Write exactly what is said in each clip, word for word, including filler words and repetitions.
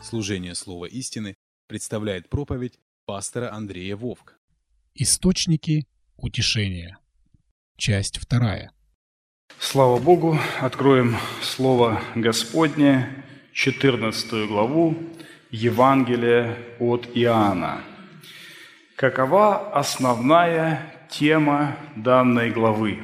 Служение Слова истины представляет проповедь пастора Андрея Вовк. Источники утешения. Часть вторая. Слава Богу! Откроем Слово Господне, четырнадцатую главу Евангелия от Иоанна. Какова основная тема данной главы?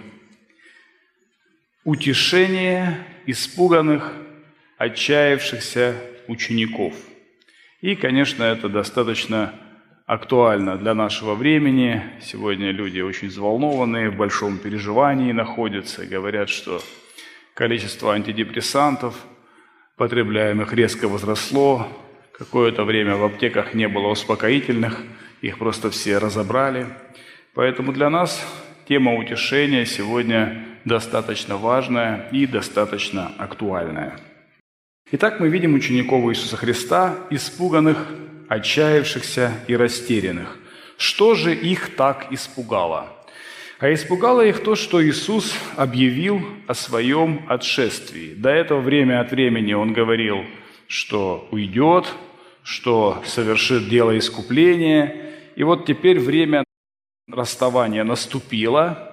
Утешение испуганных, отчаявшихся учеников. И, конечно, это достаточно актуально для нашего времени. Сегодня люди очень взволнованные, в большом переживании находятся, говорят, что количество антидепрессантов, потребляемых, резко возросло. Какое-то время в аптеках не было успокоительных, их просто все разобрали. Поэтому для нас тема утешения сегодня достаточно важная и достаточно актуальная. Итак, мы видим учеников Иисуса Христа, испуганных, отчаявшихся и растерянных. Что же их так испугало? А испугало их то, что Иисус объявил о своем отшествии. До этого время от времени Он говорил, что уйдет, что совершит дело искупления. И вот теперь время расставания наступило.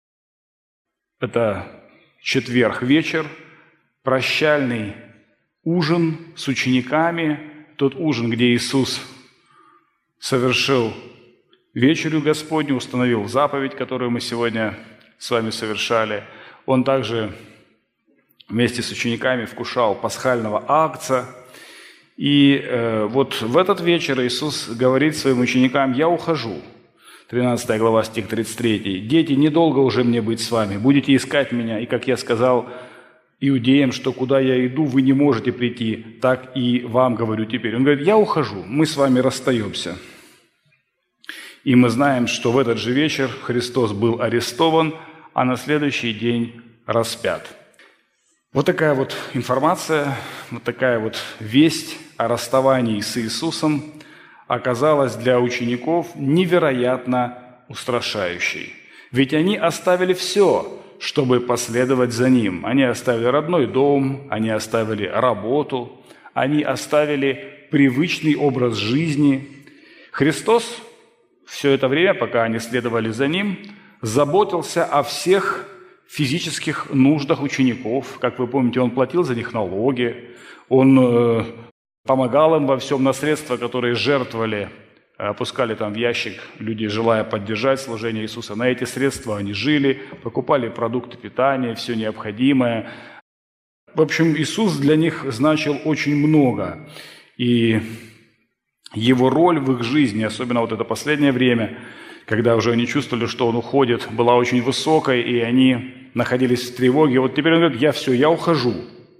Это четверг вечер, прощальный ужин с учениками, тот ужин, где Иисус совершил вечерю Господню, установил заповедь, которую мы сегодня с вами совершали. Он также вместе с учениками вкушал пасхального агнца. И э, вот в этот вечер Иисус говорит своим ученикам: «Я ухожу». тринадцатая глава, стих тридцать три. «Дети, недолго уже мне быть с вами. Будете искать меня, и, как я сказал иудеям, что куда я иду, вы не можете прийти, так и вам говорю теперь». Он говорит: «Я ухожу, мы с вами расстаемся». И мы знаем, что в этот же вечер Христос был арестован, а на следующий день распят. Вот такая вот информация, вот такая вот весть о расставании с Иисусом оказалась для учеников невероятно устрашающей. Ведь они оставили все, чтобы последовать за Ним. Они оставили родной дом, они оставили работу, они оставили привычный образ жизни. Христос все это время, пока они следовали за Ним, заботился о всех физических нуждах учеников. Как вы помните, Он платил за них налоги, Он э, помогал им во всем, на средства, которые жертвовали, опускали там в ящик люди, желая поддержать служение Иисуса. На эти средства они жили, покупали продукты питания, все необходимое. В общем, Иисус для них значил очень много. И Его роль в их жизни, особенно вот это последнее время, когда уже они чувствовали, что Он уходит, была очень высокой, и они находились в тревоге. Вот теперь Он говорит: «Я все, я ухожу».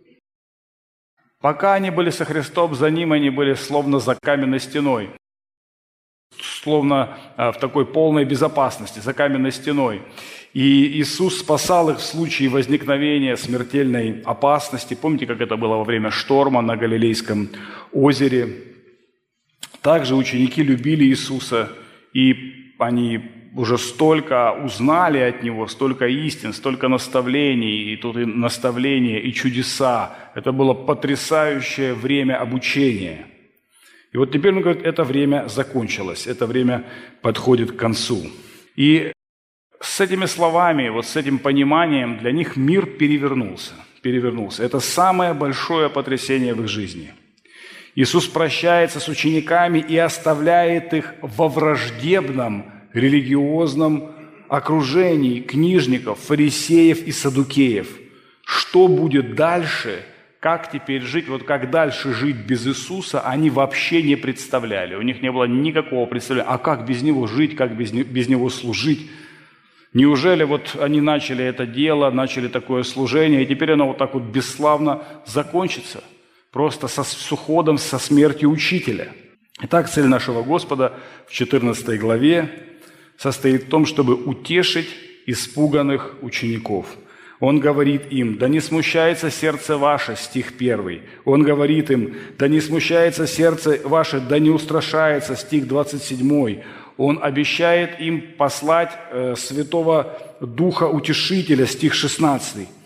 Пока они были со Христом, за Ним они были словно за каменной стеной, словно в такой полной безопасности, за каменной стеной. И Иисус спасал их в случае возникновения смертельной опасности. Помните, как это было во время шторма на Галилейском озере? Также ученики любили Иисуса, и они уже столько узнали от Него, столько истин, столько наставлений, и тут и наставления, и чудеса. Это было потрясающее время обучения. И вот теперь он говорит: это время закончилось, это время подходит к концу. И с этими словами, вот с этим пониманием для них мир перевернулся. перевернулся. Это самое большое потрясение в их жизни. Иисус прощается с учениками и оставляет их во враждебном религиозном окружении книжников, фарисеев и саддукеев. Что будет дальше? Как теперь жить? Вот как дальше жить без Иисуса, они вообще не представляли. У них не было никакого представления. А как без Него жить, как без, не, без Него служить? Неужели вот они начали это дело, начали такое служение, и теперь оно вот так вот бесславно закончится? Просто со, с уходом, со смертью учителя. Итак, цель нашего Господа в четырнадцатой главе состоит в том, чтобы утешить испуганных учеников. Он говорит им: «Да не смущается сердце ваше», стих первый. Он говорит им: «Да не смущается сердце ваше, да не устрашается», стих двадцать седьмой. Он обещает им послать э, Святого Духа Утешителя, стих шестнадцатый.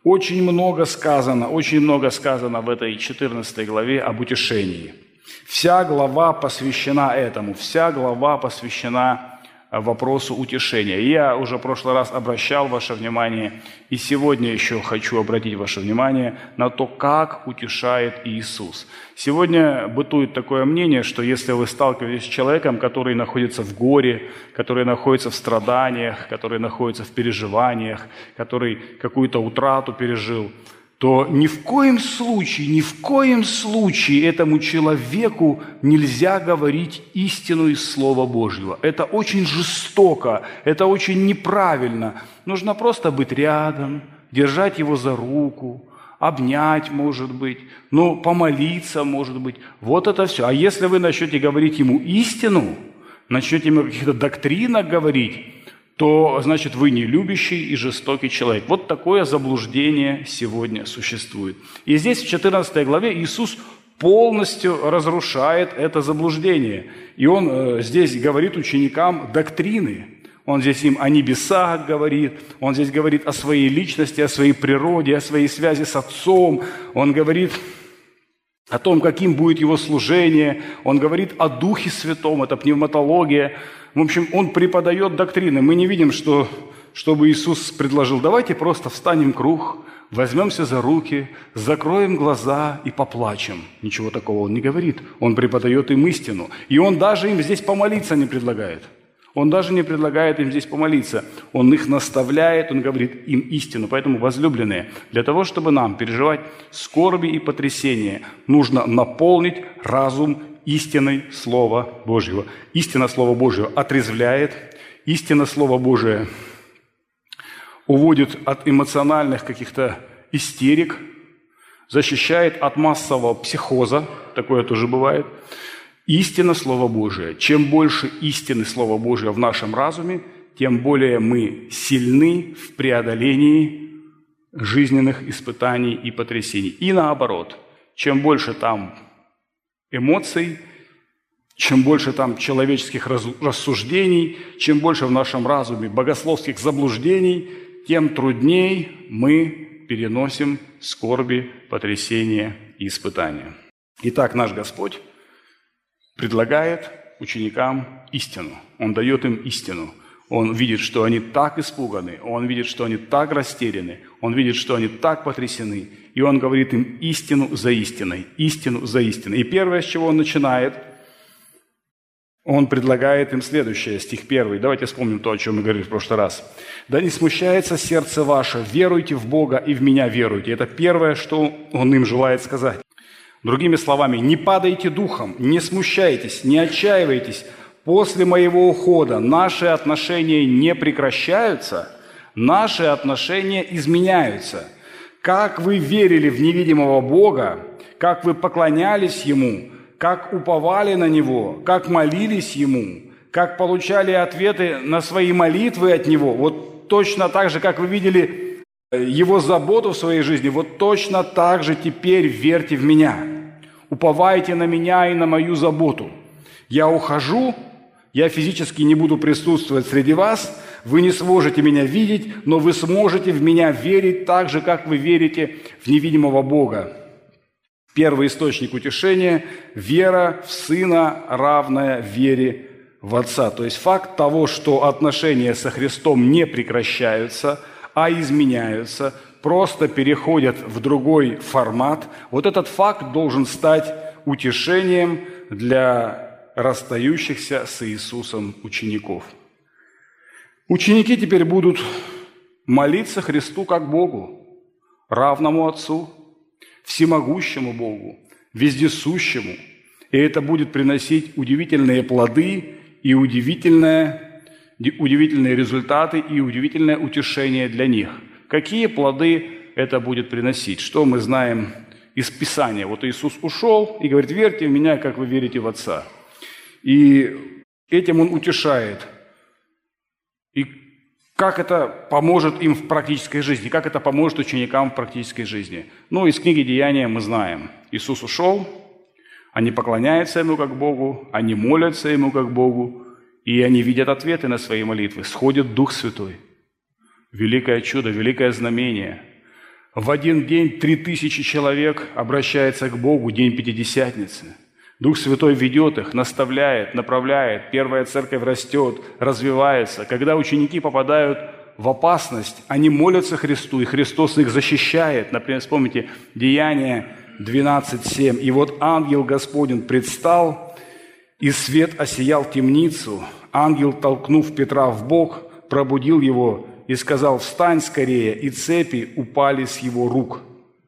Очень много сказано, очень много сказано в этой четырнадцатой главе об утешении. Вся глава посвящена этому, вся глава посвящена вопросу утешения. Я уже в прошлый раз обращал ваше внимание, и сегодня еще хочу обратить ваше внимание на то, как утешает Иисус. Сегодня бытует такое мнение, что если вы сталкиваетесь с человеком, который находится в горе, который находится в страданиях, который находится в переживаниях, который какую-то утрату пережил, то ни в коем случае, ни в коем случае этому человеку нельзя говорить истину из Слова Божьего. Это очень жестоко, это очень неправильно. Нужно просто быть рядом, держать его за руку, обнять, может быть, ну, помолиться, может быть. Вот это все. А если вы начнете говорить ему истину, начнете ему о каких-то доктринах говорить, то, значит, вы не любящий и жестокий человек. Вот такое заблуждение сегодня существует. И здесь в четырнадцатой главе Иисус полностью разрушает это заблуждение. И Он э, здесь говорит ученикам доктрины. Он здесь им о небесах говорит, Он здесь говорит о своей личности, о своей природе, о своей связи с Отцом. Он говорит о том, каким будет Его служение. Он говорит о Духе Святом, это пневматология. В общем, Он преподает доктрины. Мы не видим, что, чтобы Иисус предложил, давайте просто встанем в круг, возьмемся за руки, закроем глаза и поплачем. Ничего такого Он не говорит. Он преподает им истину. И Он даже им здесь помолиться не предлагает. Он даже не предлагает им здесь помолиться. Он их наставляет, Он говорит им истину. Поэтому, возлюбленные, для того, чтобы нам переживать скорби и потрясения, нужно наполнить разум истиной Слова Божьего. Истина Слова Божьего отрезвляет, истина Слова Божие уводит от эмоциональных каких-то истерик, защищает от массового психоза, такое тоже бывает. Истина Слова Божия. Чем больше истины Слова Божия в нашем разуме, тем более мы сильны в преодолении жизненных испытаний и потрясений. И наоборот, чем больше там эмоций, чем больше там человеческих рассуждений, чем больше в нашем разуме богословских заблуждений, тем трудней мы переносим скорби, потрясения и испытания. Итак, наш Господь предлагает ученикам истину. Он дает им истину. Он видит, что они так испуганы, он видит, что они так растеряны, он видит, что они так потрясены. И он говорит им истину за истиной, истину за истиной. И первое, с чего он начинает, он предлагает им следующее, стих первый. Давайте вспомним то, о чем мы говорили в прошлый раз. «Да не смущается сердце ваше, веруйте в Бога и в меня веруйте». Это первое, что он им желает сказать. Другими словами, не падайте духом, не смущайтесь, не отчаивайтесь. После моего ухода наши отношения не прекращаются, наши отношения изменяются. Как вы верили в невидимого Бога, как вы поклонялись Ему, как уповали на Него, как молились Ему, как получали ответы на свои молитвы от Него, вот точно так же, как вы видели Его заботу в своей жизни, вот точно так же теперь верьте в Меня. Уповайте на Меня и на мою заботу. Я ухожу, я физически не буду присутствовать среди вас, вы не сможете Меня видеть, но вы сможете в Меня верить так же, как вы верите в невидимого Бога. Первый источник утешения – вера в Сына, равная вере в Отца. То есть факт того, что отношения со Христом не прекращаются, а изменяются, просто переходят в другой формат, вот этот факт должен стать утешением для расстающихся с Иисусом учеников. Ученики теперь будут молиться Христу как Богу, равному Отцу, всемогущему Богу, вездесущему. И это будет приносить удивительные плоды и удивительные, удивительные результаты и удивительное утешение для них. Какие плоды это будет приносить? Что мы знаем из Писания? Вот Иисус ушел и говорит, верьте в Меня, как вы верите в Отца. И этим Он утешает. И как это поможет им в практической жизни? Как это поможет ученикам в практической жизни? Ну, из книги Деяния мы знаем. Иисус ушел, они поклоняются Ему как Богу, они молятся Ему как Богу, и они видят ответы на свои молитвы. Сходит Дух Святой. Великое чудо, великое знамение. В один день три тысячи человек обращается к Богу, день Пятидесятницы. Дух Святой ведет их, наставляет, направляет. Первая церковь растет, развивается. Когда ученики попадают в опасность, они молятся Христу, и Христос их защищает. Например, вспомните Деяния двенадцать семь. «И вот ангел Господень предстал, и свет осиял темницу. Ангел, толкнув Петра в бок, пробудил его и сказал: встань скорее, и цепи упали с его рук».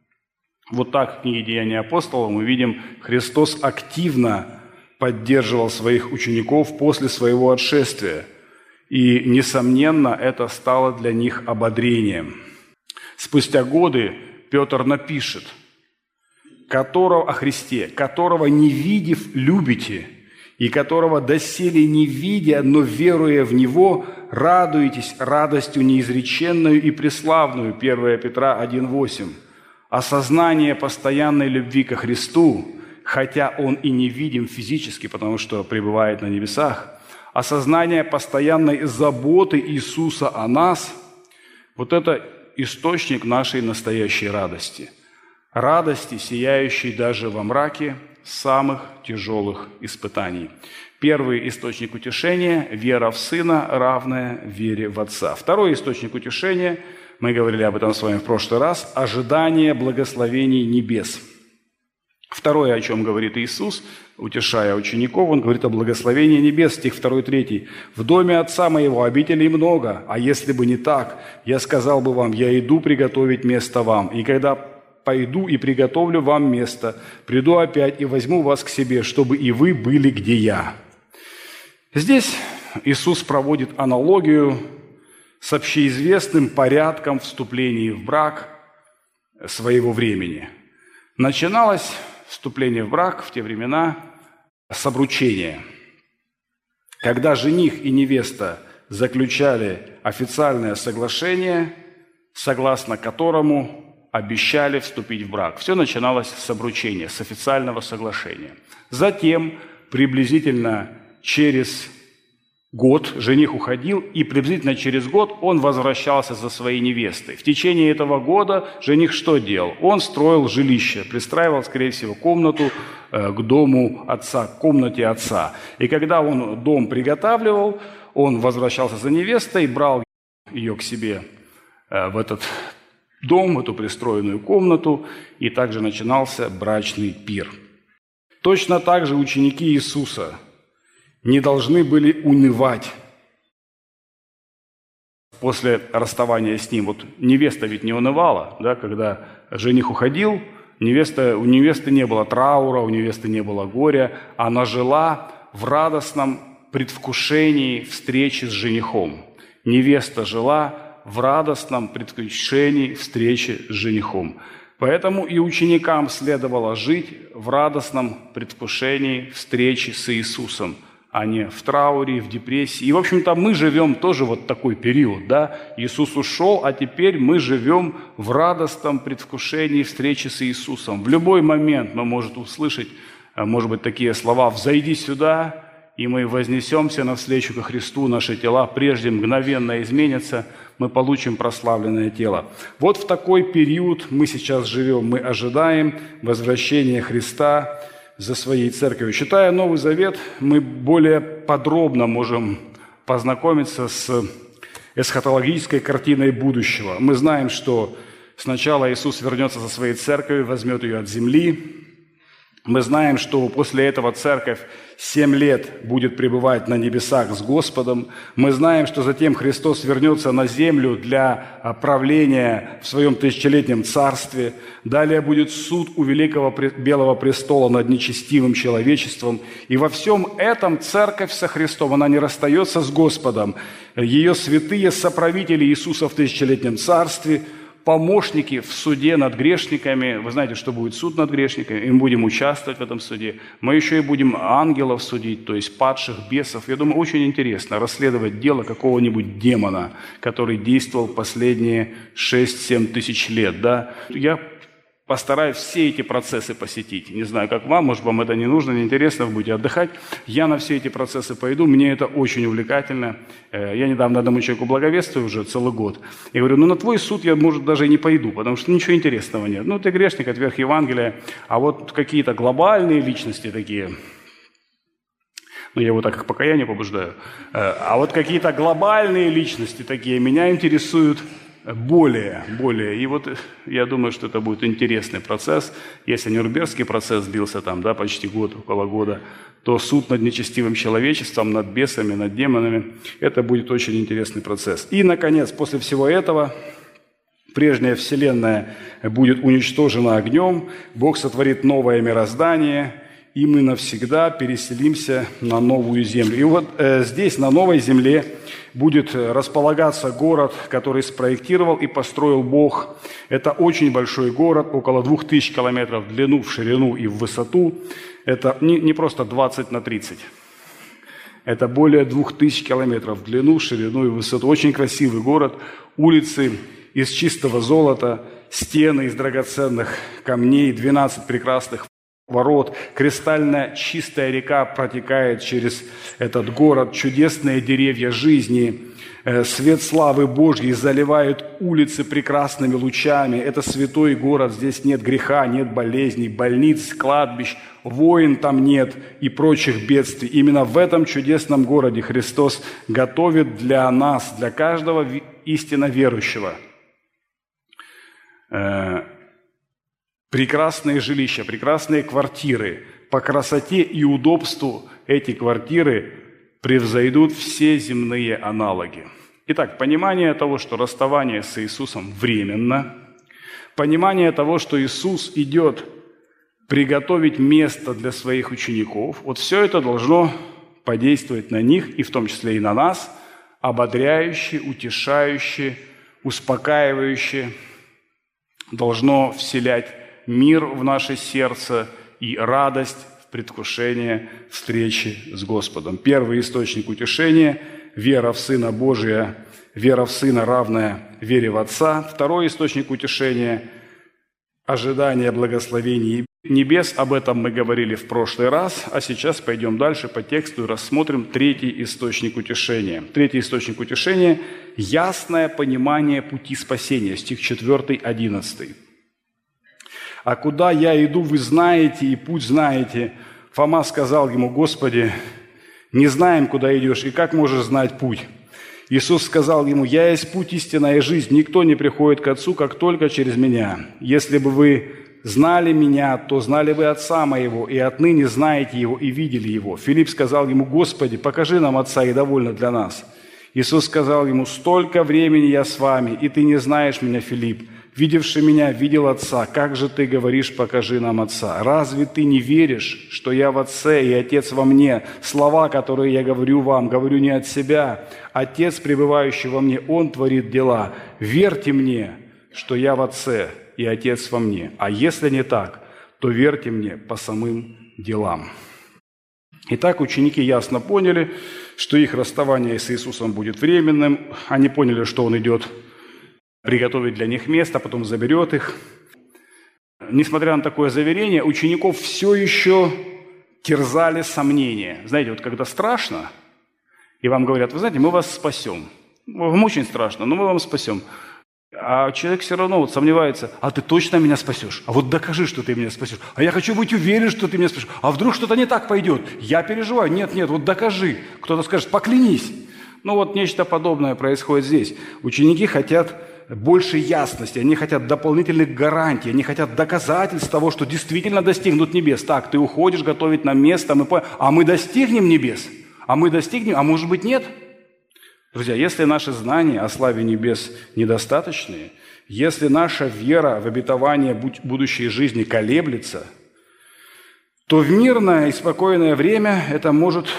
Вот так в книге «Деяния апостолов» мы видим, Христос активно поддерживал своих учеников после своего отшествия. И, несомненно, это стало для них ободрением. Спустя годы Петр напишет: «Которого о Христе, которого не видев, любите, и которого доселе не видя, но веруя в Него, радуетесь радостью неизреченную и преславную». первое Петра один восемь. Осознание постоянной любви ко Христу, хотя Он и не видим физически, потому что пребывает на небесах, осознание постоянной заботы Иисуса о нас, вот это источник нашей настоящей радости. Радости, сияющей даже во мраке самых тяжелых испытаний. Первый источник утешения – вера в Сына, равная вере в Отца. Второй источник утешения, мы говорили об этом с вами в прошлый раз, ожидание благословений небес. Второе, о чем говорит Иисус, утешая учеников, Он говорит о благословении небес, стих два три. «В доме Отца Моего обителей много, а если бы не так, я сказал бы вам, я иду приготовить место вам, и когда пойду и приготовлю вам место, приду опять и возьму вас к себе, чтобы и вы были, где я». Здесь Иисус проводит аналогию с общеизвестным порядком вступления в брак своего времени. Начиналось вступление в брак в те времена с обручения, когда жених и невеста заключали официальное соглашение, согласно которому обещали вступить в брак. Все начиналось с обручения, с официального соглашения. Затем, приблизительно через год, жених уходил, и приблизительно через год он возвращался за своей невестой. В течение этого года жених что делал? Он строил жилище, пристраивал, скорее всего, комнату э, к дому отца, к комнате отца. И когда он дом приготавливал, он возвращался за невестой, брал ее к себе э, в этот дом, в эту пристроенную комнату, и также начинался брачный пир. Точно так же ученики Иисуса не должны были унывать после расставания с Ним. Вот невеста ведь не унывала, да, когда жених уходил, невеста, у невесты не было траура, у невесты не было горя, она жила в радостном предвкушении встречи с женихом. Невеста жила в радостном предвкушении встречи с женихом. Поэтому и ученикам следовало жить в радостном предвкушении встречи с Иисусом, а не в трауре, в депрессии. И, в общем-то, мы живем тоже вот такой период, да? Иисус ушел, а теперь мы живем в радостном предвкушении встречи с Иисусом. В любой момент мы можем услышать, может быть, такие слова: «Взойди сюда, и мы вознесемся навстречу ко Христу, наши тела прежде мгновенно изменятся, мы получим прославленное тело». Вот в такой период мы сейчас живем, мы ожидаем возвращения Христа за своей церковью. Читая Новый Завет, мы более подробно можем познакомиться с эсхатологической картиной будущего. Мы знаем, что сначала Иисус вернется за своей церковью, возьмет ее от земли. Мы знаем, что после этого церковь семь лет будет пребывать на небесах с Господом. Мы знаем, что затем Христос вернется на землю для правления в своем тысячелетнем царстве. Далее будет суд у великого белого престола над нечестивым человечеством. И во всем этом церковь со Христом, она не расстается с Господом. Ее святые соправители Иисуса в тысячелетнем царстве, помощники в суде над грешниками. Вы знаете, что будет суд над грешниками, и мы будем участвовать в этом суде. Мы еще и будем ангелов судить, то есть падших бесов. Я думаю, очень интересно расследовать дело какого-нибудь демона, который действовал последние шесть-семь тысяч лет. Да? Я постараюсь все эти процессы посетить. Не знаю, как вам, может, вам это не нужно, не интересно, вы будете отдыхать. Я на все эти процессы пойду, мне это очень увлекательно. Я недавно одному человеку благовествую уже целый год. И говорю, ну на твой суд я, может, даже и не пойду, потому что ничего интересного нет. Ну ты грешник, отверг Евангелия, а вот какие-то глобальные личности такие, ну я его так к покаянию побуждаю, а вот какие-то глобальные личности такие меня интересуют более, более. И вот я думаю, что это будет интересный процесс. Если Нюрнбергский процесс длился там, да, почти год, около года, то суд над нечестивым человечеством, над бесами, над демонами, это будет очень интересный процесс. И, наконец, после всего этого прежняя вселенная будет уничтожена огнем, Бог сотворит новое мироздание, и мы навсегда переселимся на новую землю. И вот э, здесь, на новой земле, будет располагаться город, который спроектировал и построил Бог. Это очень большой город, около двух тысяч километров в длину, в ширину и в высоту. Это не, не просто двадцать на тридцать. Это более двух тысяч километров в длину, ширину и высоту. Очень красивый город. Улицы из чистого золота, стены из драгоценных камней, двенадцать прекрасных ворот, кристально чистая река протекает через этот город, чудесные деревья жизни, свет славы Божьей заливает улицы прекрасными лучами. Это святой город, здесь нет греха, нет болезней, больниц, кладбищ, войн там нет и прочих бедствий. Именно в этом чудесном городе Христос готовит для нас, для каждого истинно верующего, прекрасные жилища, прекрасные квартиры. По красоте и удобству эти квартиры превзойдут все земные аналоги. Итак, понимание того, что расставание с Иисусом временно, понимание того, что Иисус идет приготовить место для своих учеников, вот все это должно подействовать на них, и в том числе и на нас, ободряюще, утешающе, успокаивающе, должно вселять мир в наше сердце и радость в предвкушении встречи с Господом. Первый источник утешения – вера в Сына Божия, вера в Сына, равная вере в Отца. Второй источник утешения – ожидание благословений небес. Об этом мы говорили в прошлый раз, а сейчас пойдем дальше по тексту и рассмотрим третий источник утешения. Третий источник утешения – ясное понимание пути спасения, стих четыре, одиннадцать. «А куда я иду, вы знаете, и путь знаете». Фома сказал ему: «Господи, не знаем, куда идешь, и как можешь знать путь?» Иисус сказал ему: «Я есть путь, истина и жизнь. Никто не приходит к Отцу, как только через Меня. Если бы вы знали Меня, то знали бы Отца Моего, и отныне знаете Его и видели Его». Филипп сказал ему: «Господи, покажи нам Отца, и довольно для нас». Иисус сказал ему: «Столько времени я с вами, и ты не знаешь Меня, Филипп. Видевший Меня, видел Отца. Как же ты говоришь: покажи нам Отца? Разве ты не веришь, что я в Отце и Отец во мне? Слова, которые я говорю вам, говорю не от себя. Отец, пребывающий во мне, Он творит дела. Верьте мне, что я в Отце и Отец во мне. А если не так, то верьте мне по самым делам». Итак, ученики ясно поняли, что их расставание с Иисусом будет временным. Они поняли, что Он идет приготовить для них место, потом заберет их. Несмотря на такое заверение, учеников все еще терзали сомнения. Знаете, вот когда страшно, и вам говорят: вы знаете, мы вас спасем. Вам очень страшно, но мы вам спасем. А человек все равно вот сомневается: а ты точно меня спасешь? А вот докажи, что ты меня спасешь. А я хочу быть уверен, что ты меня спасешь. А вдруг что-то не так пойдет? Я переживаю. Нет, нет, вот докажи. Кто-то скажет: поклянись. Ну вот нечто подобное происходит здесь. Ученики хотят больше ясности, они хотят дополнительных гарантий, они хотят доказательств того, что действительно достигнут небес. Так, ты уходишь готовить нам место, мы по... а мы достигнем небес? А мы достигнем? А может быть, нет? Друзья, если наши знания о славе небес недостаточные, если наша вера в обетование будущей жизни колеблется, то в мирное и спокойное время это может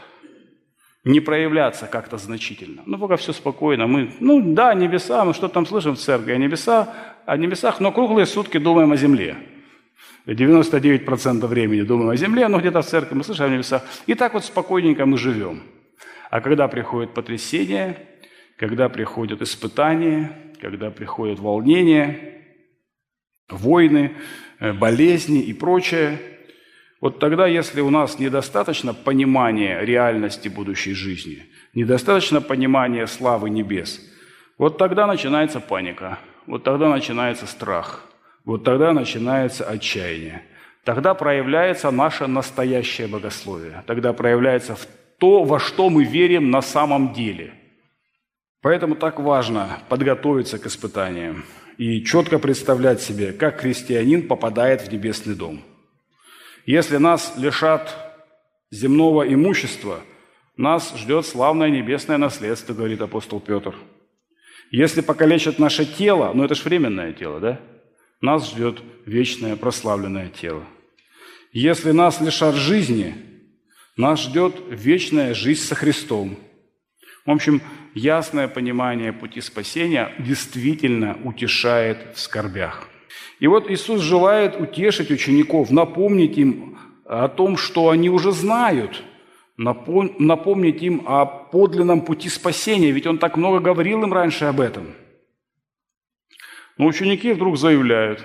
не проявляться как-то значительно. Ну, пока все спокойно. Мы, ну да, небеса, мы что-то там слышим в церкви о небесах, о небесах, но круглые сутки думаем о земле. девяносто девять процентов времени думаем о земле, но где-то в церкви мы слышим о небесах. И так вот спокойненько мы живем. А когда приходит потрясение, когда приходят испытания, когда приходят волнения, войны, болезни и прочее. Вот тогда, если у нас недостаточно понимания реальности будущей жизни, недостаточно понимания славы небес, вот тогда начинается паника, вот тогда начинается страх, вот тогда начинается отчаяние. Тогда проявляется наше настоящее богословие, тогда проявляется в то, во что мы верим на самом деле. Поэтому так важно подготовиться к испытаниям и четко представлять себе, как христианин попадает в небесный дом. Если нас лишат земного имущества, нас ждет славное небесное наследство, говорит апостол Петр. Если покалечат наше тело, ну это же временное тело, да? Нас ждет вечное прославленное тело. Если нас лишат жизни, нас ждет вечная жизнь со Христом. В общем, ясное понимание пути спасения действительно утешает в скорбях. И вот Иисус желает утешить учеников, напомнить им о том, что они уже знают, напомнить им о подлинном пути спасения, ведь Он так много говорил им раньше об этом. Но ученики вдруг заявляют,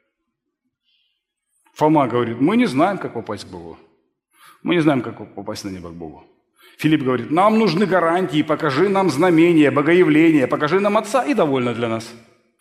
Фома говорит, мы не знаем, как попасть к Богу. Мы не знаем, как попасть на небо к Богу. Филипп говорит, нам нужны гарантии, покажи нам знамения, богоявления, покажи нам Отца, и довольно для нас.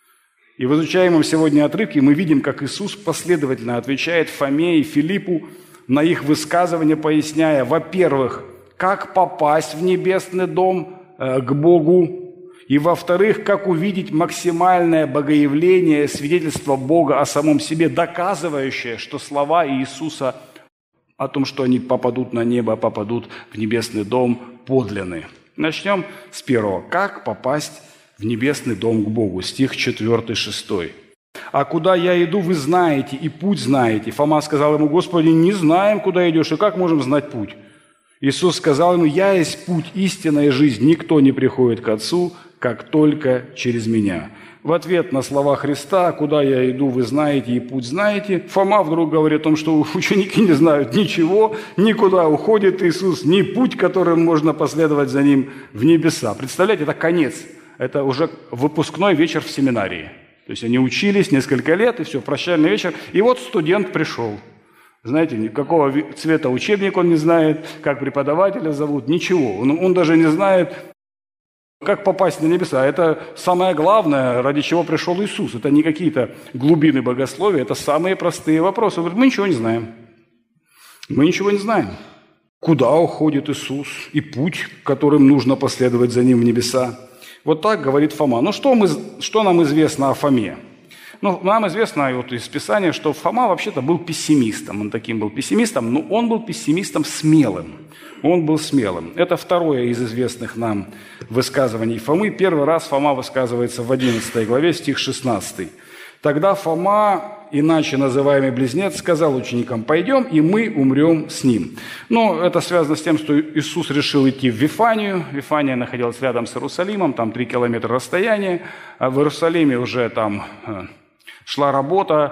И в изучаемом сегодня отрывке мы видим, как Иисус последовательно отвечает Фоме и Филиппу на их высказывания, поясняя, во-первых, как попасть в небесный дом э, к Богу, и, во-вторых, как увидеть максимальное богоявление, свидетельство Бога о самом себе, доказывающее, что слова Иисуса о том, что они попадут на небо, попадут в небесный дом, подлинны. Начнем с первого. Как попасть в небесный дом к Богу? Стих четвёртый, шестой. «А куда я иду, вы знаете, и путь знаете». Фома сказал ему, Господи, не знаем, куда идешь, и как можем знать путь? Иисус сказал ему, я есть путь, истина и жизнь, никто не приходит к Отцу, как только через меня. В ответ на слова Христа, куда я иду, вы знаете, и путь знаете, Фома вдруг говорит о том, что ученики не знают ничего, никуда уходит Иисус, ни путь, которым можно последовать за Ним в небеса. Представляете, это конец, это уже выпускной вечер в семинарии. То есть они учились несколько лет, и все, прощальный вечер, и вот студент пришел. Знаете, какого цвета учебник он не знает, как преподавателя зовут, ничего. Он, он даже не знает, как попасть на небеса. Это самое главное, ради чего пришел Иисус. Это не какие-то глубины богословия, это самые простые вопросы. Он говорит, мы ничего не знаем. Мы ничего не знаем. Куда уходит Иисус и путь, которым нужно последовать за Ним в небеса. Вот так говорит Фома. Ну что, мы, что нам известно о Фоме? Ну, нам известно вот из Писания, что Фома вообще-то был пессимистом. Он таким был пессимистом, но он был пессимистом смелым. Он был смелым. Это второе из известных нам высказываний Фомы. Первый раз Фома высказывается в одиннадцатой главе, стих шестнадцатый. «Тогда Фома, иначе называемый близнец, сказал ученикам, пойдем, и мы умрем с ним». Ну, это связано с тем, что Иисус решил идти в Вифанию. Вифания находилась рядом с Иерусалимом, там три километра расстояния. А в Иерусалиме уже там шла работа,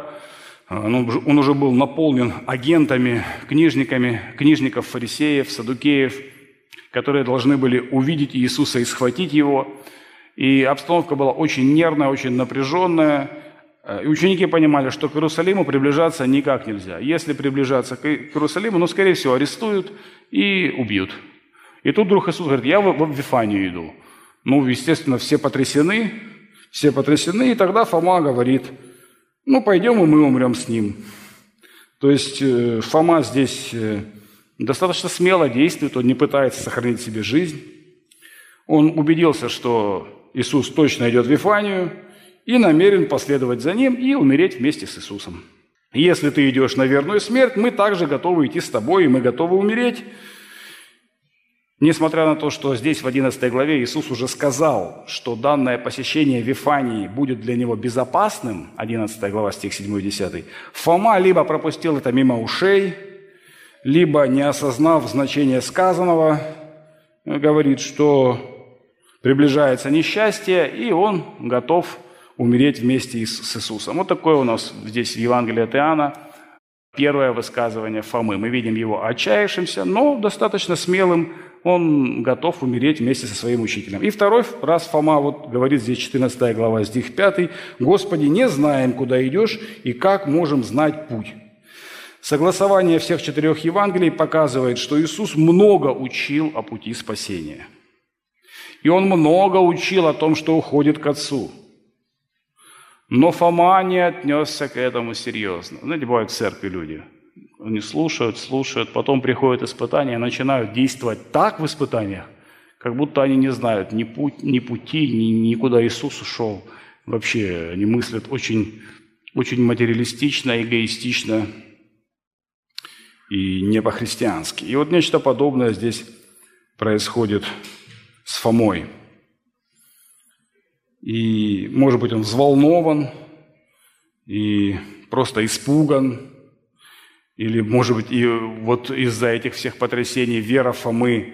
он уже был наполнен агентами, книжниками, книжников, фарисеев, саддукеев, которые должны были увидеть Иисуса и схватить Его. И обстановка была очень нервная, очень напряженная. И ученики понимали, что к Иерусалиму приближаться никак нельзя. Если приближаться к Иерусалиму, ну, скорее всего, арестуют и убьют. И тут вдруг Иисус говорит, я в Вифанию иду. Ну, естественно, все потрясены, все потрясены, и тогда Фома говорит, ну, пойдем, и мы умрем с ним. То есть Фома здесь достаточно смело действует, он не пытается сохранить себе жизнь. Он убедился, что Иисус точно идет в Вифанию, и намерен последовать за Ним и умереть вместе с Иисусом. Если ты идешь на верную смерть, мы также готовы идти с тобой, и мы готовы умереть. Несмотря на то, что здесь в одиннадцатой главе Иисус уже сказал, что данное посещение Вифании будет для него безопасным, одиннадцатая глава, стих седьмой-десятый, Фома либо пропустил это мимо ушей, либо, не осознав значение сказанного, говорит, что приближается несчастье, и он готов умереть вместе с Иисусом. Вот такое у нас здесь в Евангелии от Иоанна первое высказывание Фомы. Мы видим его отчаявшимся, но достаточно смелым. Он готов умереть вместе со своим учителем. И второй раз Фома вот говорит здесь четырнадцатая глава, стих пятый. «Господи, не знаем, куда идешь, и как можем знать путь». Согласование всех четырех Евангелий показывает, что Иисус много учил о пути спасения. И Он много учил о том, что уходит к Отцу. Но Фома не отнесся к этому серьезно. Знаете, бывают в церкви люди. Они слушают, слушают, потом приходят испытания, начинают действовать так в испытаниях, как будто они не знают ни, путь, ни пути, ни, ни куда Иисус ушел. Вообще они мыслят очень, очень материалистично, эгоистично и не по-христиански. И вот нечто подобное здесь происходит с Фомой. И, может быть, он взволнован и просто испуган, или, может быть, и вот из-за этих всех потрясений вера Фомы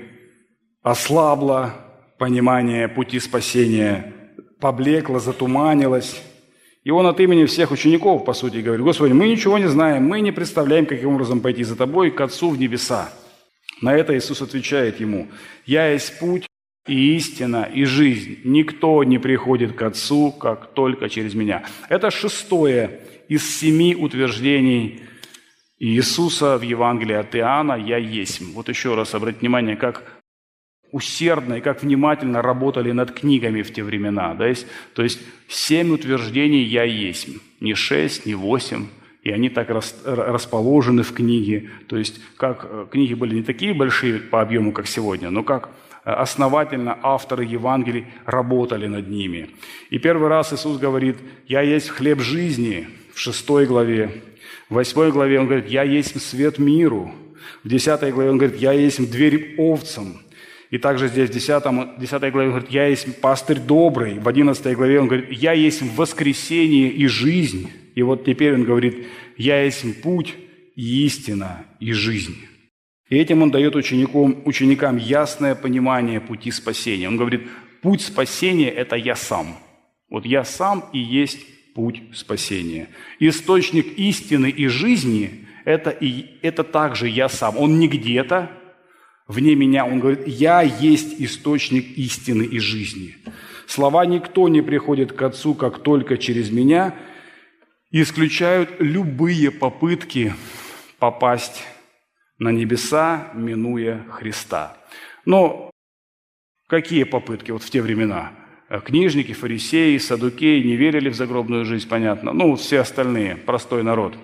ослабла, понимание пути спасения поблекло, затуманилось. И он от имени всех учеников, по сути, говорит: «Господи, мы ничего не знаем, мы не представляем, каким образом пойти за Тобой к Отцу в небеса». На это Иисус отвечает ему: «Я есть путь и истина, и жизнь. Никто не приходит к Отцу, как только через Меня». Это шестое из семи утверждений Иисуса в Евангелии от Иоанна: «Я есмь». Вот еще раз обратите внимание, как усердно и как внимательно работали над книгами в те времена. Да, есть, то есть семь утверждений «Я есмь». Не шесть, не восемь. И они так рас, расположены в книге. То есть как книги были не такие большие по объему, как сегодня, но как основательно авторы Евангелий работали над ними. И первый раз Иисус говорит: «Я есть хлеб жизни» в шестой главе. В восьмой главе Он говорит: «Я есть свет миру». В десятой главе Он говорит: «Я есть дверь овцам». И также здесь в десятой, десятой главе Он говорит: «Я есть пастырь добрый». В одиннадцатой главе Он говорит: «Я есть воскресение и жизнь». И вот теперь Он говорит: «Я есть путь и истина и жизнь». И этим Он дает ученикам, ученикам ясное понимание пути спасения. Он говорит: путь спасения – это я сам. Вот я сам и есть путь спасения. Источник истины и жизни – это, и, это также я сам. Он не где-то вне меня. Он говорит: я есть источник истины и жизни. Слова «никто не приходит к Отцу, как только через Меня» исключают любые попытки попасть на небеса, минуя Христа. Но какие попытки вот в те времена? Книжники, фарисеи, саддукеи не верили в загробную жизнь, понятно. Ну, все остальные, простой народ.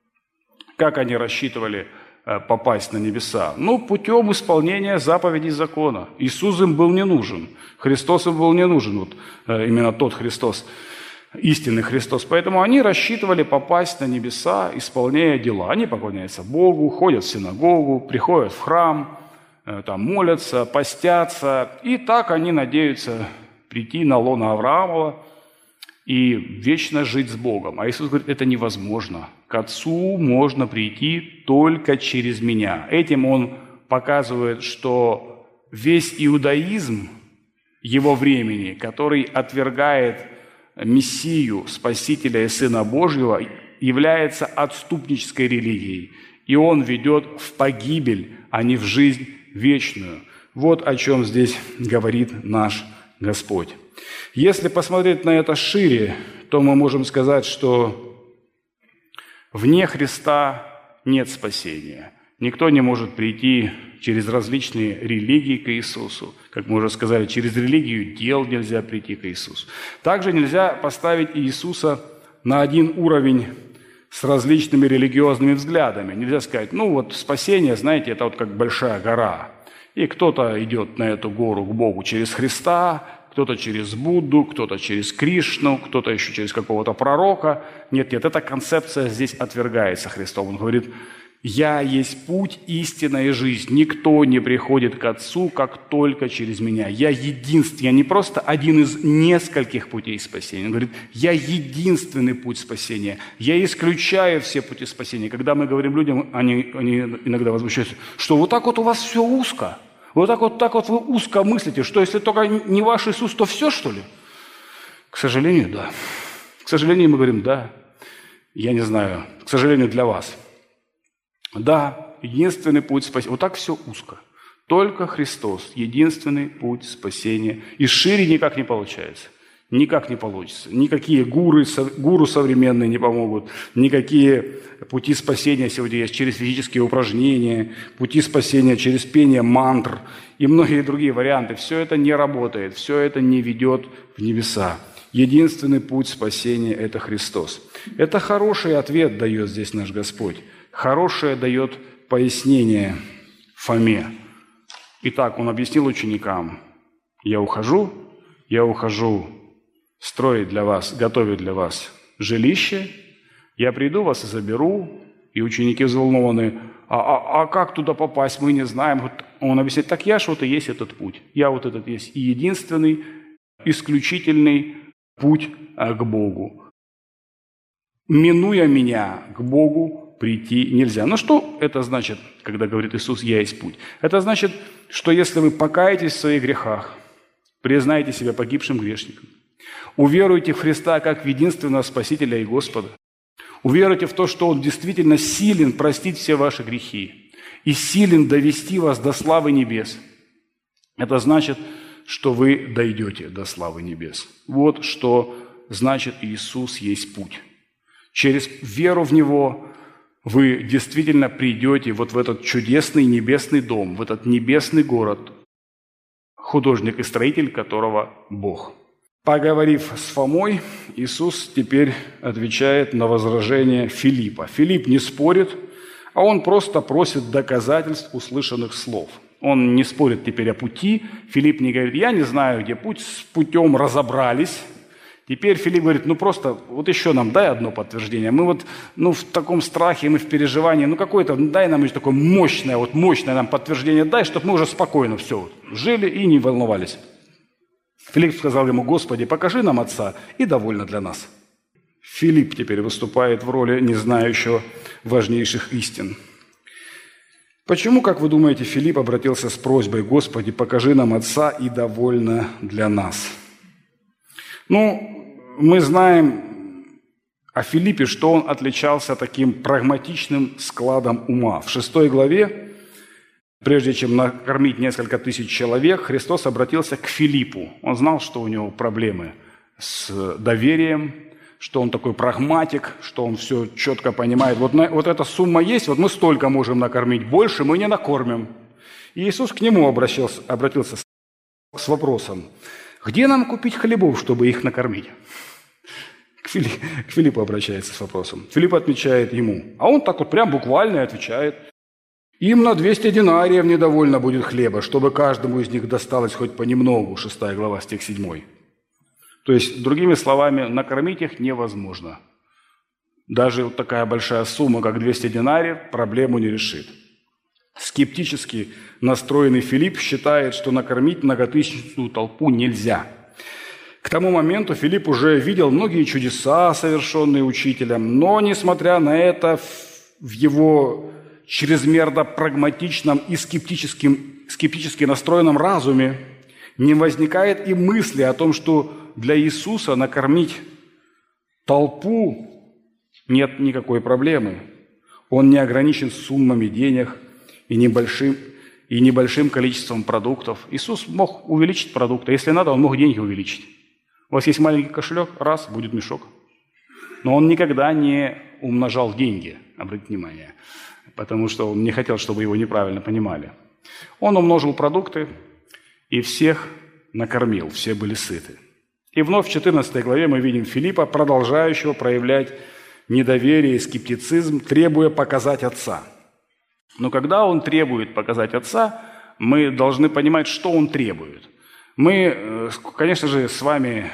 Как они рассчитывали попасть на небеса? Ну, путем исполнения заповедей закона. Иисус им был не нужен. Христос им был не нужен. Вот именно тот Христос, истинный Христос. Поэтому они рассчитывали попасть на небеса, исполняя дела. Они поклоняются Богу, ходят в синагогу, приходят в храм, там молятся, постятся. И так они надеются прийти на лоно Авраамова и вечно жить с Богом. А Иисус говорит: это невозможно. К Отцу можно прийти только через Меня. Этим Он показывает, что весь иудаизм его времени, который отвергает Мессию, Спасителя и Сына Божьего, является отступнической религией. И он ведет в погибель, а не в жизнь вечную. Вот о чем здесь говорит наш Господь. Если посмотреть на это шире, то мы можем сказать, что вне Христа нет спасения. Никто не может прийти через различные религии к Иисусу. Как мы уже сказали, через религию дел нельзя прийти к Иисусу. Также нельзя поставить Иисуса на один уровень с различными религиозными взглядами. Нельзя сказать: ну вот спасение, знаете, это вот как большая гора. И кто-то идет на эту гору к Богу через Христа, кто-то через Будду, кто-то через Кришну, кто-то еще через какого-то пророка. Нет, нет, эта концепция здесь отвергается Христом. Он говорит: «Я есть путь, истина и жизнь. Никто не приходит к Отцу, как только через Меня. Я единственный, я не просто один из нескольких путей спасения». Он говорит: «Я единственный путь спасения. Я исключаю все пути спасения». Когда мы говорим людям, они, они иногда возмущаются, что вот так вот у вас все узко. Вот так вот, так вот вы узко мыслите, что если только не ваш Иисус, то все, что ли? К сожалению, да. К сожалению, мы говорим: да. Я не знаю. К сожалению, для вас. Да, единственный путь спасения. Вот так все узко. Только Христос – единственный путь спасения. И шире никак не получается. Никак не получится. Никакие гуру, гуру современные не помогут. Никакие пути спасения сегодня есть через физические упражнения, пути спасения через пение мантр и многие другие варианты. Все это не работает, все это не ведет в небеса. Единственный путь спасения – это Христос. Это хороший ответ дает здесь наш Господь. Хорошее дает пояснение Фоме. Итак, Он объяснил ученикам: «Я ухожу, я ухожу строить для вас, готовить для вас жилище, я приду, вас и заберу». И ученики взволнованы: а, а, а как туда попасть, мы не знаем. Он объясняет: так я ж вот и есть этот путь. Я вот этот есть и единственный, исключительный путь к Богу. Минуя меня, к Богу прийти нельзя. Но что это значит, когда говорит Иисус: «Я есть путь»? Это значит, что если вы покаетесь в своих грехах, признаете себя погибшим грешником, уверуете в Христа как в единственного Спасителя и Господа, уверуете в то, что Он действительно силен простить все ваши грехи и силен довести вас до славы небес, это значит, что вы дойдете до славы небес. Вот что значит Иисус есть путь. Через веру в Него вы действительно придете вот в этот чудесный небесный дом, в этот небесный город, художник и строитель которого Бог. Поговорив с Фомой, Иисус теперь отвечает на возражение Филиппа. Филипп не спорит, а он просто просит доказательств услышанных слов. Он не спорит теперь о пути. Филипп не говорит: я не знаю, где путь, с путем разобрались. Теперь Филипп говорит: ну просто вот еще нам дай одно подтверждение. Мы вот ну, в таком страхе, мы в переживании, ну какое-то, дай нам еще такое мощное, вот мощное нам подтверждение дай, чтобы мы уже спокойно все вот, жили и не волновались. Филипп сказал ему: Господи, покажи нам Отца, и довольно для нас. Филипп теперь выступает в роли не знающего важнейших истин. Почему, как вы думаете, Филипп обратился с просьбой: Господи, покажи нам Отца, и довольно для нас? Ну, мы знаем о Филиппе, что он отличался таким прагматичным складом ума. В шестой главе, прежде чем накормить несколько тысяч человек, Христос обратился к Филиппу. Он знал, что у него проблемы с доверием, что он такой прагматик, что он все четко понимает. Вот, на, вот эта сумма есть, вот мы столько можем накормить, больше мы не накормим. И Иисус к нему обращался, обратился с, с вопросом: где нам купить хлебов, чтобы их накормить? К, Фили, к Филиппу обращается с вопросом. Филипп отвечает ему, а он так вот прям буквально отвечает: им на двести динариев недовольно будет хлеба, чтобы каждому из них досталось хоть понемногу. Шестая глава, стих седьмой. То есть, другими словами, накормить их невозможно. Даже вот такая большая сумма, как двести динариев, проблему не решит. Скептически настроенный Филипп считает, что накормить многотысячную толпу нельзя. К тому моменту Филипп уже видел многие чудеса, совершенные учителем, но, несмотря на это, в его чрезмерно прагматичном и скептическим, скептически настроенном разуме не возникает и мысли о том, что для Иисуса накормить толпу нет никакой проблемы. Он не ограничен суммами денег и небольшим, и небольшим количеством продуктов. Иисус мог увеличить продукты. Если надо, Он мог деньги увеличить. У вас есть маленький кошелек, раз, будет мешок. Но Он никогда не умножал деньги, обратите внимание, потому что Он не хотел, чтобы его неправильно понимали. Он умножил продукты и всех накормил, все были сыты. И вновь в четырнадцатой главе мы видим Филиппа, продолжающего проявлять недоверие и скептицизм, требуя показать Отца. Но когда он требует показать Отца, мы должны понимать, что он требует. Мы, конечно же, с вами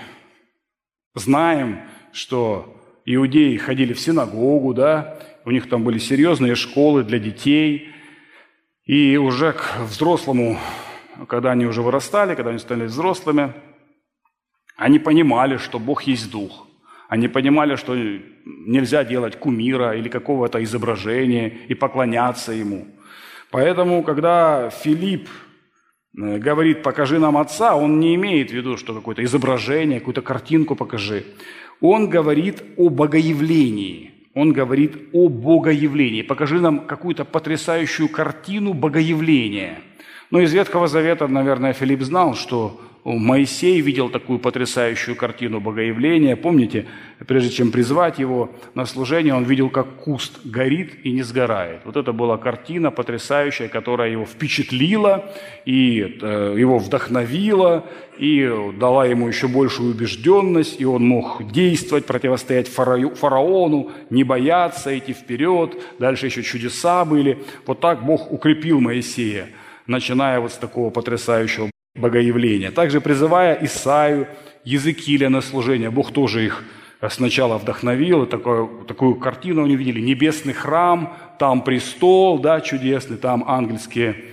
знаем, что иудеи ходили в синагогу, да, у них там были серьезные школы для детей, и уже к взрослому, когда они уже вырастали, когда они стали взрослыми, они понимали, что Бог есть Дух. Они понимали, что нельзя делать кумира или какого-то изображения и поклоняться Ему. Поэтому, когда Филипп говорит «покажи нам Отца», он не имеет в виду, что какое-то изображение, какую-то картинку покажи. Он говорит о богоявлении. Он говорит о богоявлении. Покажи нам какую-то потрясающую картину богоявления. Но из Ветхого Завета, наверное, Филипп знал, что Моисей видел такую потрясающую картину богоявления. Помните, прежде чем призвать его на служение, он видел, как куст горит и не сгорает. Вот это была картина потрясающая, которая его впечатлила, и его вдохновила, и дала ему еще большую убежденность, и он мог действовать, противостоять фараону, не бояться, идти вперед. Дальше еще чудеса были. Вот так Бог укрепил Моисея, начиная вот с такого потрясающего богоявления. Также призывая Исаию, Езекииля на служение, Бог тоже их сначала вдохновил, и такую, такую картину они видели: небесный храм, там престол, да, чудесный, там ангельские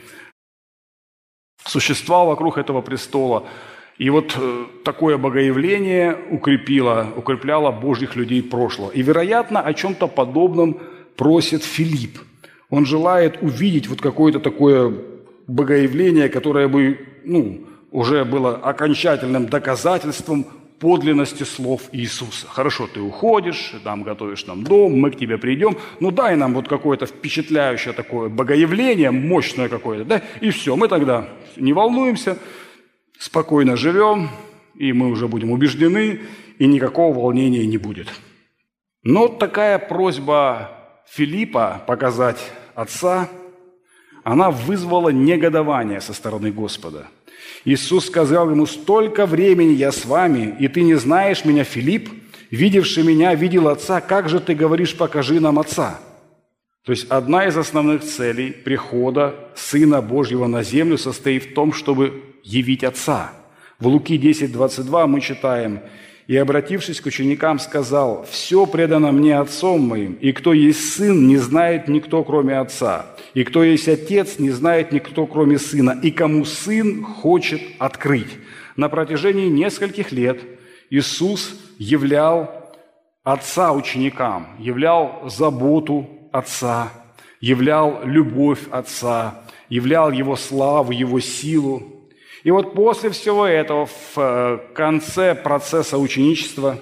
существа вокруг этого престола. И вот такое богоявление укрепило, укрепляло Божьих людей прошлого. И, вероятно, о чем-то подобном просит Филипп. Он желает увидеть вот какое-то такое богоявление, которое бы ну, уже было окончательным доказательством подлинности слов Иисуса. Хорошо, ты уходишь, там готовишь нам дом, мы к тебе придем, ну дай нам вот какое-то впечатляющее такое богоявление, мощное какое-то, да, и все, мы тогда не волнуемся, спокойно живем, и мы уже будем убеждены, и никакого волнения не будет. Но такая просьба Филиппа показать Отца, она вызвала негодование со стороны Господа. Иисус сказал ему: «Столько времени я с вами, и ты не знаешь меня, Филипп? Видевший меня, видел Отца. Как же ты говоришь: покажи нам Отца?» То есть одна из основных целей прихода Сына Божьего на землю состоит в том, чтобы явить Отца. В Луки десять двадцать два мы читаем: «И, обратившись к ученикам, сказал: все предано мне Отцом моим, и кто есть Сын, не знает никто, кроме Отца, и кто есть Отец, не знает никто, кроме Сына, и кому Сын хочет открыть». На протяжении нескольких лет Иисус являл Отца ученикам, являл заботу Отца, являл любовь Отца, являл Его славу, Его силу. И вот после всего этого, в конце процесса ученичества,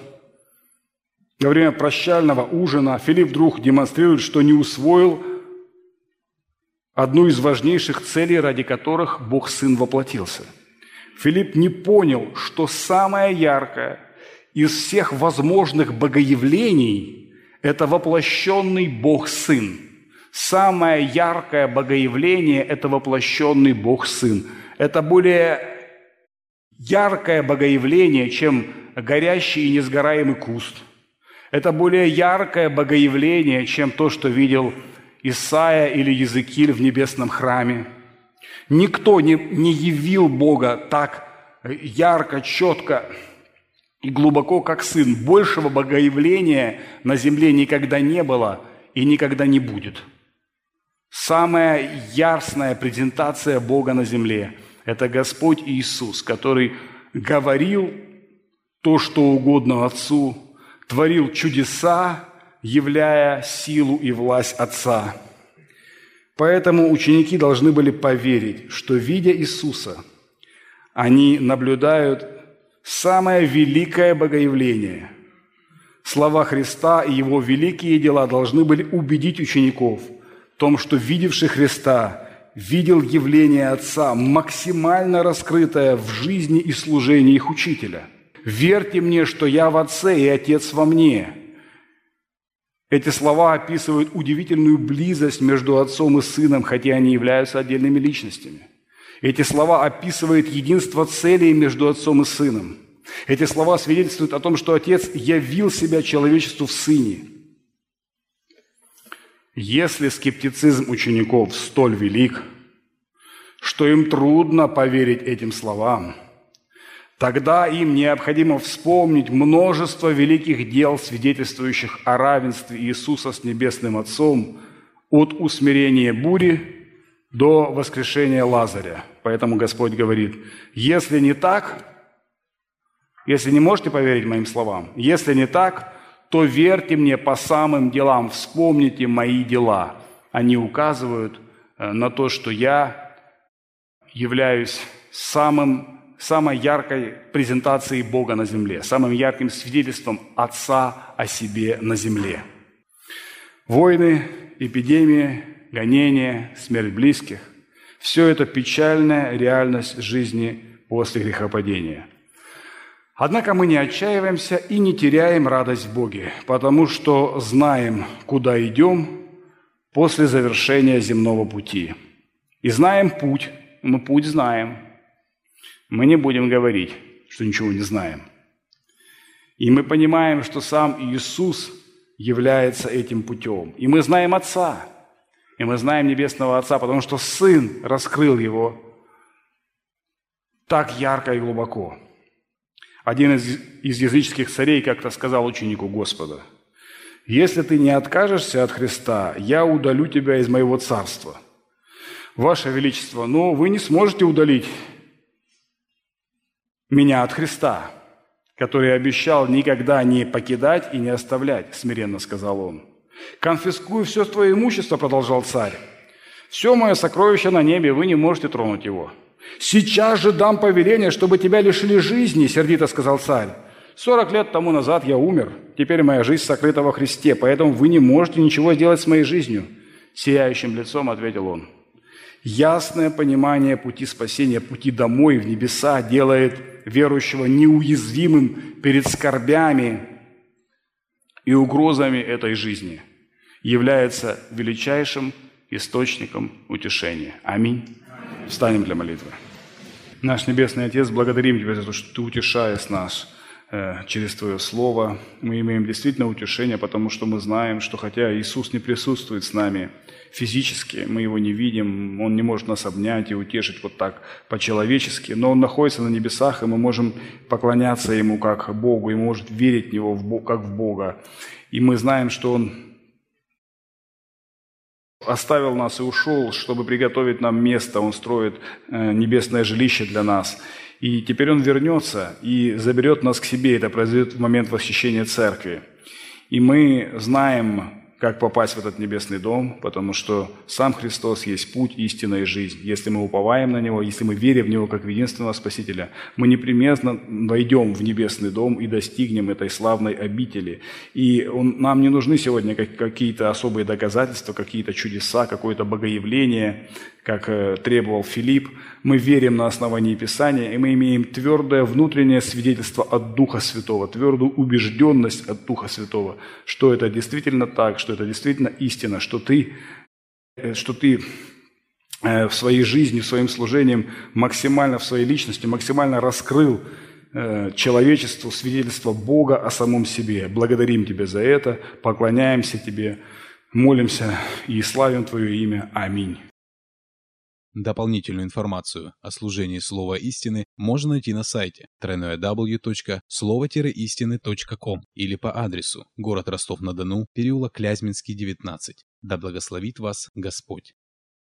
во время прощального ужина, Филипп вдруг демонстрирует, что не усвоил одну из важнейших целей, ради которых Бог Сын воплотился. Филипп не понял, что самое яркое из всех возможных богоявлений – это воплощенный Бог Сын. Самое яркое богоявление – это воплощенный Бог Сын. Это более яркое богоявление, чем горящий и несгораемый куст. Это более яркое богоявление, чем то, что видел Исаия или Езекииль в небесном храме. Никто не, не явил Бога так ярко, четко и глубоко, как Сын. Большего богоявления на земле никогда не было и никогда не будет. Самая яростная презентация Бога на земле – это Господь Иисус, который говорил то, что угодно Отцу, творил чудеса, являя силу и власть Отца. Поэтому ученики должны были поверить, что, видя Иисуса, они наблюдают самое великое богоявление. Слова Христа и Его великие дела должны были убедить учеников в том, что видевший Христа видел явление Отца, максимально раскрытое в жизни и служении их Учителя. «Верьте мне, что я в Отце и Отец во мне». Эти слова описывают удивительную близость между Отцом и Сыном, хотя они являются отдельными личностями. Эти слова описывают единство целей между Отцом и Сыном. Эти слова свидетельствуют о том, что Отец явил себя человечеству в Сыне. Если скептицизм учеников столь велик, что им трудно поверить этим словам, тогда им необходимо вспомнить множество великих дел, свидетельствующих о равенстве Иисуса с Небесным Отцом, от усмирения бури до воскрешения Лазаря. Поэтому Господь говорит: если не так, если не можете поверить моим словам, если не так, то верьте мне по самым делам, вспомните мои дела. Они указывают на то, что я являюсь самым, самой яркой презентацией Бога на земле, самым ярким свидетельством Отца о себе на земле. Войны, эпидемии, гонения, смерть близких – Все это печальная реальность жизни после грехопадения. Однако мы не отчаиваемся и не теряем радость в Боге, потому что знаем, куда идем после завершения земного пути. И знаем путь, мы путь знаем. Мы не будем говорить, что ничего не знаем. И мы понимаем, что сам Иисус является этим путем. И мы знаем Отца, и мы знаем Небесного Отца, потому что Сын раскрыл Его так ярко и глубоко. Один из, из языческих царей как-то сказал ученику Господа: «Если ты не откажешься от Христа, я удалю тебя из моего царства». Ваше Величество, но вы не сможете удалить меня от Христа, который обещал никогда не покидать и не оставлять, смиренно сказал он. «Конфискую все твое имущество», продолжал царь. «Все мое сокровище на небе, вы не можете тронуть его». «Сейчас же дам повеление, чтобы тебя лишили жизни», сердито сказал царь. «Сорок лет тому назад я умер, теперь моя жизнь сокрыта во Христе, поэтому вы не можете ничего сделать с моей жизнью», сияющим лицом ответил он. Ясное понимание пути спасения, пути домой, в небеса, делает верующего неуязвимым перед скорбями и угрозами этой жизни, является величайшим источником утешения. Аминь. Встанем для молитвы. Наш Небесный Отец, благодарим Тебя за то, что Ты утешаешь нас э, через Твое Слово. Мы имеем действительно утешение, потому что мы знаем, что хотя Иисус не присутствует с нами физически, мы Его не видим, Он не может нас обнять и утешить вот так по-человечески, но Он находится на небесах, и мы можем поклоняться Ему как Богу, и мы можем верить в Него в Бог, как в Бога. И мы знаем, что Он оставил нас и ушел, чтобы приготовить нам место. Он строит небесное жилище для нас. И теперь Он вернется и заберет нас к себе. Это произойдет в момент восхищения церкви. И мы знаем, как попасть в этот небесный дом, потому что сам Христос есть путь, истина и жизнь. Если мы уповаем на Него, если мы верим в Него как в единственного Спасителя, мы непременно войдем в небесный дом и достигнем этой славной обители. И он, нам не нужны сегодня какие-то особые доказательства, какие-то чудеса, какое-то богоявление, как э, требовал Филипп. Мы верим на основании Писания, и мы имеем твердое внутреннее свидетельство от Духа Святого, твердую убежденность от Духа Святого, что это действительно так, что это действительно истина, что ты, что ты в своей жизни, в своем служении максимально в своей личности, максимально раскрыл человечеству свидетельство Бога о самом себе. Благодарим Тебя за это, поклоняемся Тебе, молимся и славим Твое имя. Аминь. Дополнительную информацию о служении Слова Истины можно найти на сайте дабл ю дабл ю дабл ю точка слово истины точка ком или по адресу город Ростов-на-Дону, переулок Клязьминский, девятнадцать. Да благословит вас Господь!